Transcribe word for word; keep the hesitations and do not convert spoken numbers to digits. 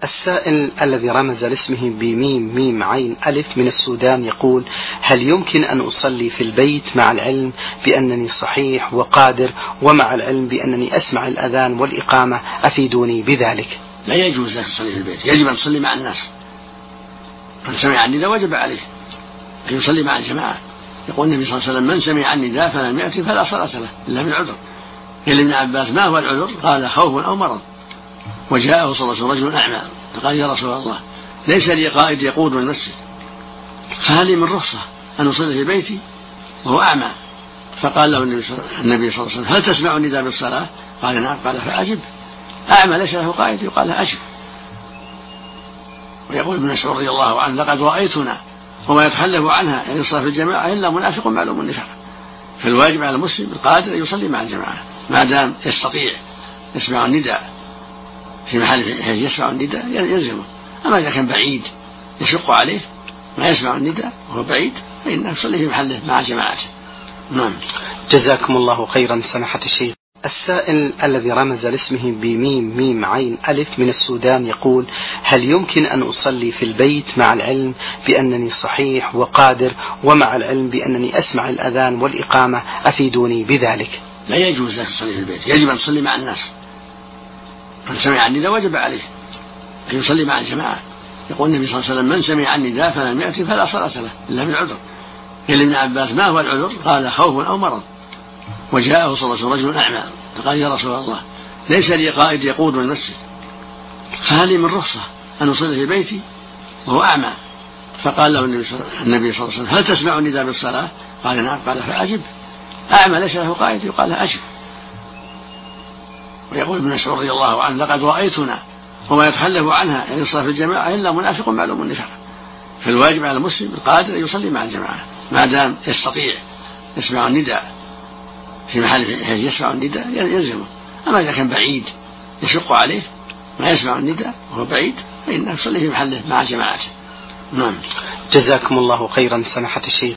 السائل الذي رمز لاسمه بميم ميم عين ألف من السودان يقول: هل يمكن أن أصلي في البيت مع العلم بأنني صحيح وقادر، ومع العلم بأنني أسمع الأذان والإقامة؟ أفيدوني بذلك. لا يجوز لك تصلي في البيت، يجب أن تصلي مع الناس. من سمع النداء وجب عليه أن يصلي مع الجماعة. يقول النبي صلى الله عليه وسلم: من سمع النداء فلم يأتي فلا صلاة له إلا بالعذر. قال ابن عباس: ما هو العذر؟ قال: خوف أو مرض. وجاءه صلى الله عليه وسلم رجل أعمى فقال: يا رسول الله، ليس لي قائد يقود من المسجد، فهل لي من رخصة أن أصلي في بيتي وهو أعمى؟ فقال له النبي صلى الله عليه وسلم: هل تسمع النداء بالصلاة؟ قال: نعم. قال: فأجب. أعمى ليس له قائد يقال له أجب. ويقول ابن مسعود رضي الله عنه: لقد رأيتنا وما يتخلف عنها يعني الصلاة في الجماعة إلا منافق معلوم النفاق. فالواجب على المسلم القادر أن يصلي مع الجماعة ما دام يستطيع يسمع النداء في محل يسمع النداء يلزمه. أما إذا كان بعيد يشق عليه ما يسمع النداء وهو بعيد فإنه يصلي في محله مع جماعته. نعم. جزاكم الله خيرا سماحة الشيخ. السائل الذي رمز لاسمه بميم ميم عين ألف من السودان يقول: هل يمكن أن أصلي في البيت مع العلم بأنني صحيح وقادر، ومع العلم بأنني أسمع الأذان والإقامة؟ أفيدوني بذلك. لا يجوز لك تصلي في البيت، يجب أن تصلي مع الناس. من سمع النداء وجب عليه أن يصلي مع الجماعة. يقول النبي صلى الله عليه وسلم: من سمع النداء فلم يأتي فلا صلاة له إلا بالعذر. قال ابن عباس: ما هو العذر؟ قال: خوف أو مرض. وجاءه صلى الله عليه وسلم رجل أعمى فقال: يا رسول الله، ليس لي قائد يقود من المسجد، فهل لي من رخصة أن أصلي في بيتي وهو أعمى؟ فقال له النبي صلى الله عليه وسلم: هل تسمع النداء بالصلاة؟ قال: نعم. قال: فأجب. أعمى ليس له قائد يقال له أجب. ويقول ابن مسعود رضي الله عنه: لقد رأيتنا وما يتخلف عنها يعني الصلاة في الجماعة إلا منافق معلوم النفاق. فالواجب على المسلم القادر أن يصلي مع الجماعة ما دام يستطيع يسمع النداء في محل يسمع النداء يلزمه. أما إذا كان بعيد يشق عليه ما يسمع النداء وهو بعيد فإنه يصلي في محله مع جماعته. نعم. جزاكم الله خيرا سماحة الشيخ.